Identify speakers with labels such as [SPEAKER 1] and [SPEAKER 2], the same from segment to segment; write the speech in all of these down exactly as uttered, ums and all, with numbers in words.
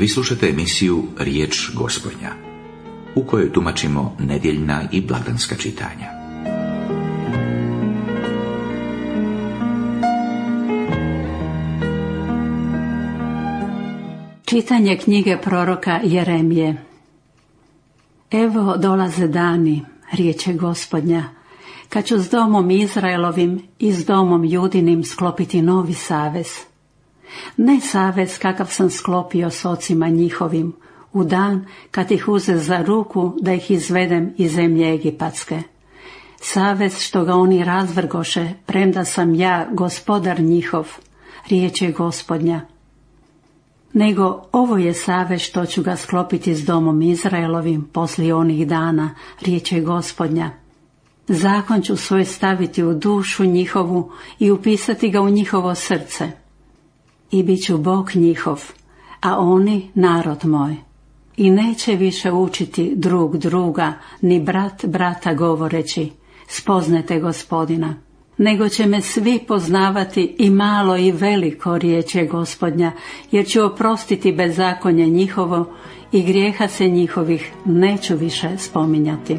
[SPEAKER 1] Vi slušate emisiju Riječ Gospodnja, u kojoj tumačimo nedjeljna i blagdanska čitanja.
[SPEAKER 2] Čitanje knjige proroka Jeremije. Evo dolaze dani, riječe Gospodnja, kad ću s domom Izraelovim i s domom Judinim sklopiti novi savez. Ne savez kakav sam sklopio s ocima njihovim, u dan kad ih uze za ruku da ih izvedem iz zemlje Egipatske. Savez što ga oni razvrgoše, premda sam ja gospodar njihov, riječe Gospodnja. Nego ovo je savez što ću ga sklopiti s domom Izraelovim poslije onih dana, riječe Gospodnja. Zakon ću svoj staviti u dušu njihovu i upisati ga u njihovo srce. I bit ću Bog njihov, a oni narod moj. I neće više učiti drug druga, ni brat brata govoreći, spoznajte Gospodina. Nego će me svi poznavati, i malo i veliko, riječe Gospodnja, jer ću oprostiti bezakonje njihovo i grijeha se njihovih neću više spominjati.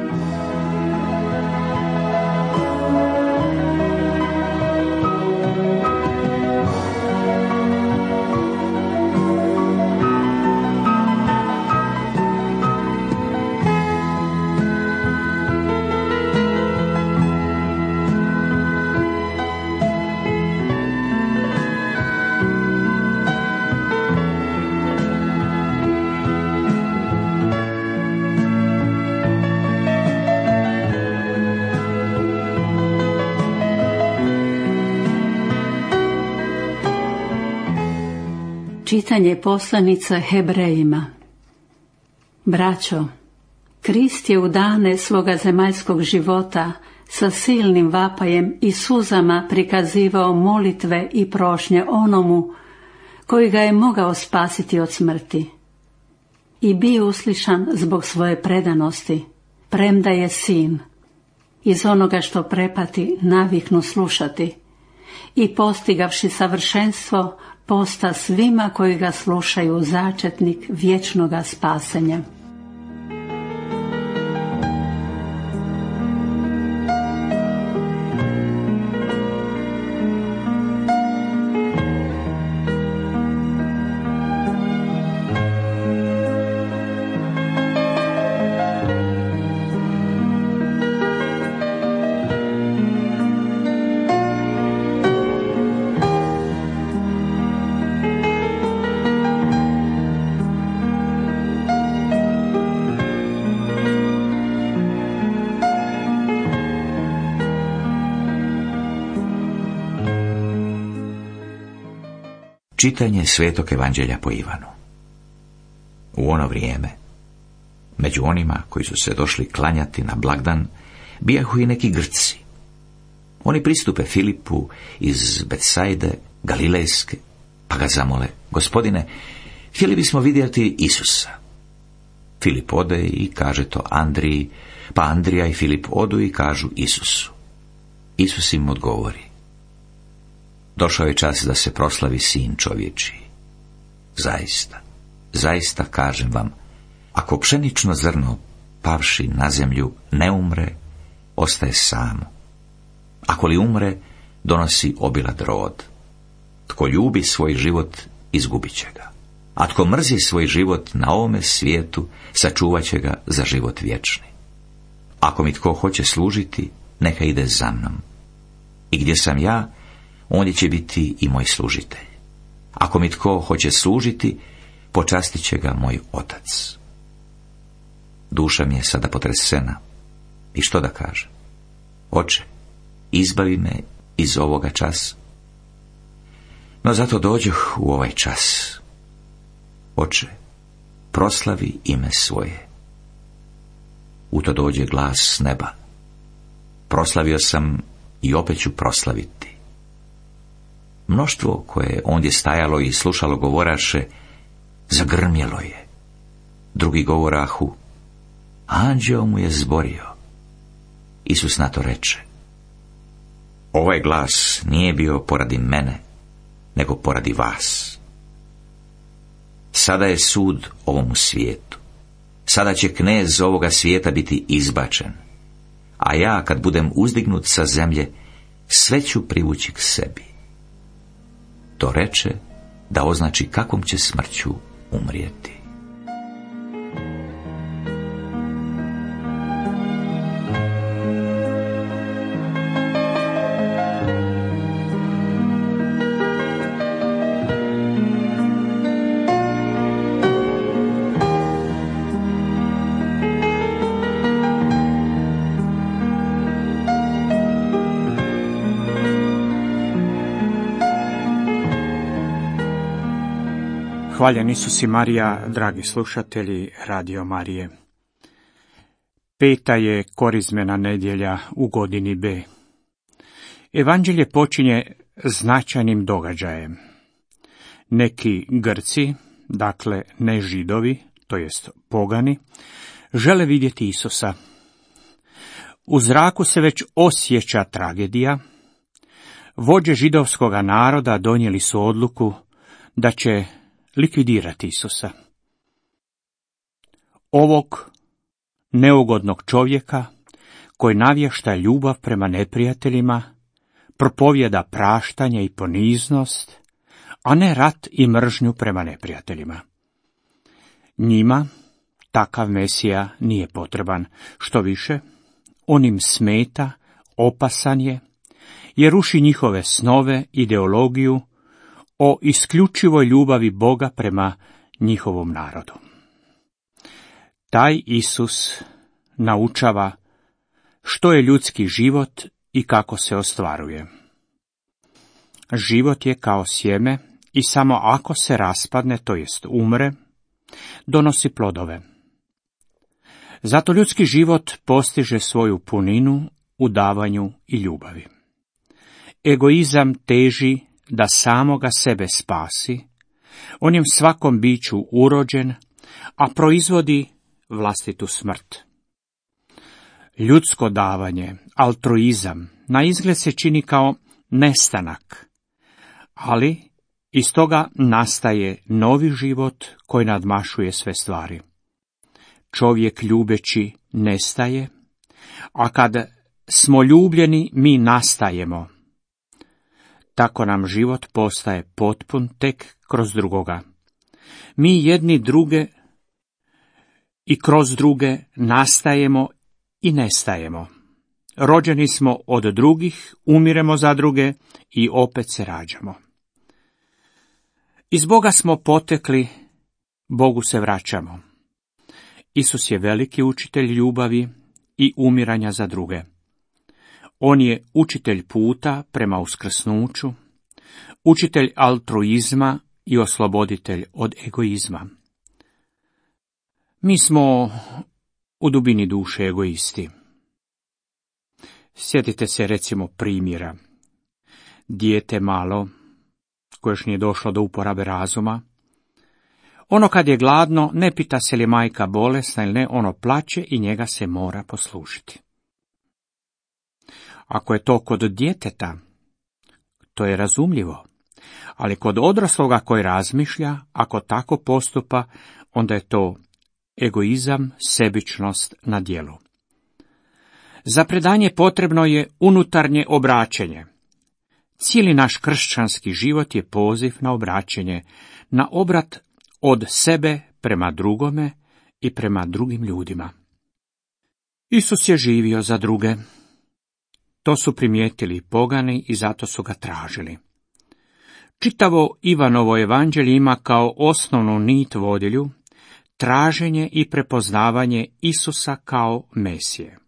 [SPEAKER 2] Čitanje poslanice Hebrejima. Braćo, Krist je u dane svoga zemaljskog života sa silnim vapajem i suzama prikazivao molitve i prošnje onomu koji ga je mogao spasiti od smrti. I bio uslišan zbog svoje predanosti, premda je sin. Iz onoga što prepati naviknu slušati i postigavši savršenstvo posta svima koji ga slušaju začetnik vječnoga spasenja.
[SPEAKER 1] Čitanje Svetog Evanđelja po Ivanu. U ono vrijeme, među onima koji su se došli klanjati na blagdan, bijahu i neki Grci. Oni pristupe Filipu iz Betsajde, Galilejske, pa ga zamole: Gospodine, htjeli bismo vidjeti Isusa. Filip ode i kaže to Andriji, pa Andrija i Filip odu i kažu Isusu. Isus im odgovori: Došao je čas da se proslavi Sin čovječiji. Zaista, zaista kažem vam, ako pšenično zrno, pavši na zemlju, ne umre, ostaje samo. Ako li umre, donosi obilat rod. Tko ljubi svoj život, izgubit će ga. A tko mrzi svoj život na ovome svijetu, sačuvat će ga za život vječni. Ako mi tko hoće služiti, neka ide za mnom. I gdje sam ja, ondje će biti i moj služitelj. Ako mi tko hoće služiti, počastit će ga moj otac. Duša mi je sada potresena. I što da kaže? Oče, izbavi me iz ovoga časa. No zato dođoh u ovaj čas. Oče, proslavi ime svoje. U to dođe glas s neba. Proslavio sam i opet ću proslaviti. Mnoštvo koje je ondje stajalo i slušalo govoraše, zagrmjelo je. Drugi govorahu, anđeo mu je zborio. Isus na to reče, ovaj glas nije bio poradi mene, nego poradi vas. Sada je sud ovom svijetu. Sada će knez ovoga svijeta biti izbačen. A ja, kad budem uzdignut sa zemlje, sve ću privući k sebi. To reče da označi kakvom će smrću umrijeti.
[SPEAKER 3] Hvaljen Isus i Marija, dragi slušatelji Radio Marije. Peta je korizmena nedjelja u godini B. Evanđelje počinje značajnim događajem. Neki Grci, dakle ne Židovi, to jest pogani, žele vidjeti Isusa. U zraku se već osjeća tragedija. Vođe židovskoga naroda donijeli su odluku da će likvidirati Isusa. Ovog neugodnog čovjeka koji navješta ljubav prema neprijateljima, propovjeda praštanje i poniznost, a ne rat i mržnju prema neprijateljima. Njima takav Mesija nije potreban, što više, on im smeta, opasan je, jer ruši njihove snove, ideologiju o isključivoj ljubavi Boga prema njihovom narodu. Taj Isus naučava što je ljudski život i kako se ostvaruje. Život je kao sjeme i samo ako se raspadne, to jest umre, donosi plodove. Zato ljudski život postiže svoju puninu u davanju i ljubavi. Egoizam teži da samoga sebe spasi, on je svakom biću urođen, a proizvodi vlastitu smrt. Ljudsko davanje, altruizam, na izgled se čini kao nestanak, ali iz toga nastaje novi život koji nadmašuje sve stvari. Čovjek ljubeći nestaje, a kad smo ljubljeni mi nastajemo. Tako nam život postaje potpun tek kroz drugoga. Mi jedni druge i kroz druge nastajemo i nestajemo. Rođeni smo od drugih, umiremo za druge i opet se rađamo. Iz Boga smo potekli, Bogu se vraćamo. Isus je veliki učitelj ljubavi i umiranja za druge. On je učitelj puta prema uskrsnuću, učitelj altruizma i osloboditelj od egoizma. Mi smo u dubini duše egoisti. Sjetite se recimo primjera. Dijete malo, koje još nije došlo do uporabe razuma, ono kad je gladno ne pita se li majka bolesna ili ne, ono plače i njega se mora poslušiti. Ako je to kod djeteta, to je razumljivo, ali kod odrasloga koji razmišlja, ako tako postupa, onda je to egoizam, sebičnost na djelu. Za predanje potrebno je unutarnje obraćenje. Cijeli naš kršćanski život je poziv na obraćenje, na obrat od sebe prema drugome i prema drugim ljudima. Isus je živio za druge. To su primijetili pogani i zato su ga tražili. Čitavo Ivanovo evanđelje ima kao osnovnu nit vodilju traženje i prepoznavanje Isusa kao Mesije.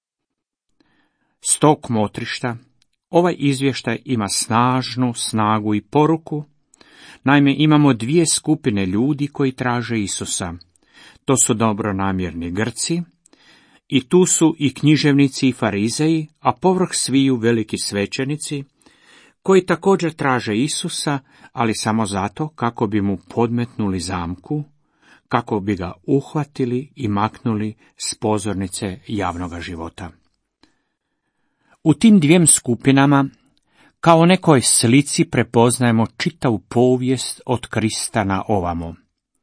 [SPEAKER 3] S tog motrišta ovaj izvještaj ima snažnu snagu i poruku. Naime, imamo dvije skupine ljudi koji traže Isusa. To su dobronamjerni Grci, i tu su i književnici i farizeji, a povrh sviju veliki svećenici, koji također traže Isusa, ali samo zato kako bi mu podmetnuli zamku, kako bi ga uhvatili i maknuli s pozornice javnoga života. U tim dviem skupinama, kao u nekoj slici, prepoznajemo čitavu povijest od Krista na ovamo.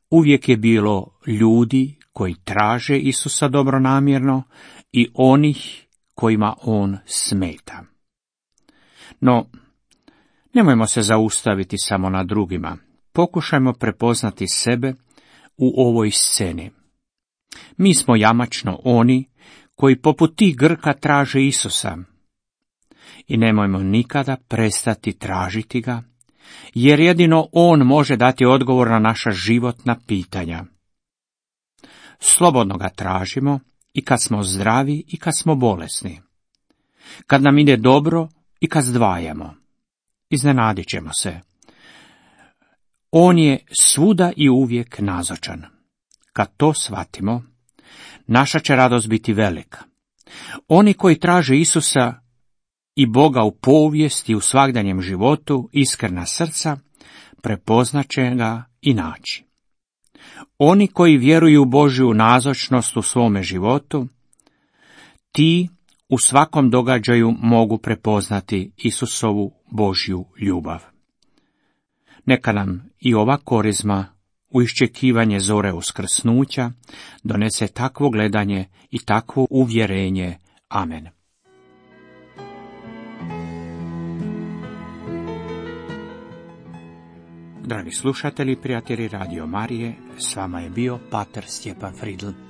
[SPEAKER 3] uvijek je bilo ljudi koji traže Isusa dobronamjerno i onih kojima on smeta. No, nemojmo se zaustaviti samo na drugima. Pokušajmo prepoznati sebe u ovoj sceni. Mi smo jamačno oni koji poput tih Grka traže Isusa. I nemojmo nikada prestati tražiti ga, jer jedino on može dati odgovor na naša životna pitanja. Slobodno ga tražimo i kad smo zdravi i kad smo bolesni. Kad nam ide dobro i kad zdvajamo. Iznenadit ćemo se. On je svuda i uvijek nazočan. Kad to shvatimo, naša će radost biti velika. Oni koji traže Isusa i Boga u povijesti i u svagdanjem životu, iskrena srca, prepoznaće ga i naći. Oni koji vjeruju u Božju nazočnost u svome životu, ti u svakom događaju mogu prepoznati Isusovu Božju ljubav. Neka nam i ova korizma u iščekivanje zore uskrsnuća donese takvo gledanje i takvo uvjerenje. Amen. Dragi slušatelji, prijatelji Radio Marije, s vama je bio pater Stjepan Fridl.